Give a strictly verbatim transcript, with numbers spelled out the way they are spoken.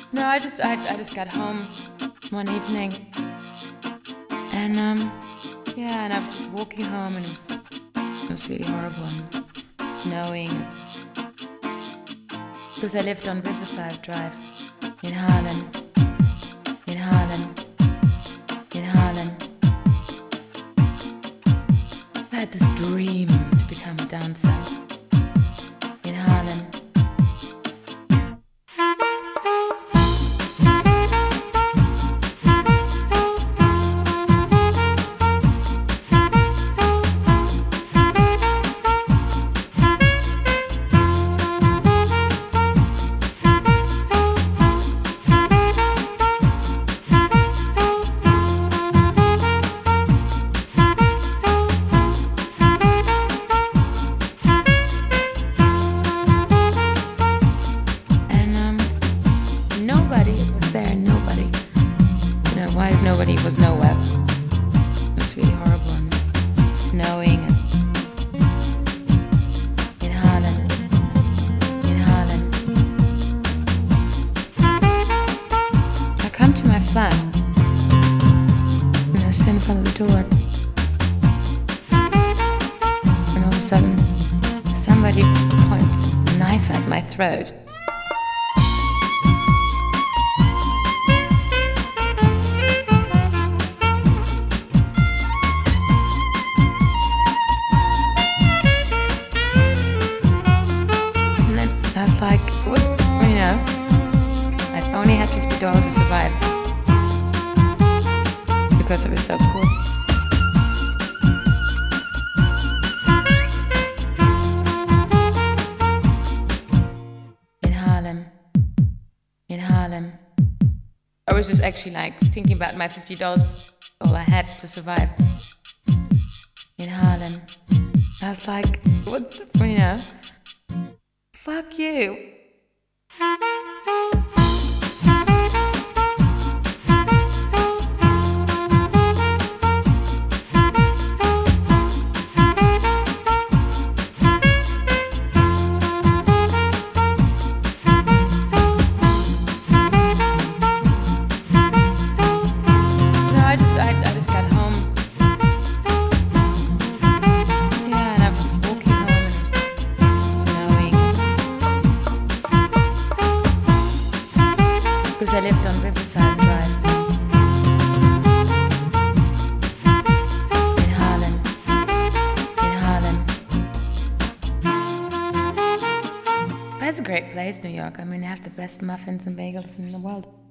No, I just I, I just got home one evening, and um yeah, and I was just walking home, and it was it was really horrible and snowing, because I lived on Riverside Drive in Harlem, in Harlem, in Harlem. I had this dream to become a dancer in Harlem. Why nobody was nowhere. It was really horrible and snowing in Harlem, in Harlem. I come to my flat and I stand in front of the door, and all of a sudden somebody points a knife at my throat. Like, what's, you know, I only had fifty dollars to survive because I was so poor. In Harlem, in Harlem. I was just actually like thinking about my fifty dollars, all I had to survive. In Harlem. I was like, what's, you know, fuck you. No, I just, I, I just got home. Yeah, and I was just walking home, and it was snowing. Because I lived on Riverside Drive in Harlem, in Harlem. But it's a great place, New York. I mean, they have the best muffins and bagels in the world.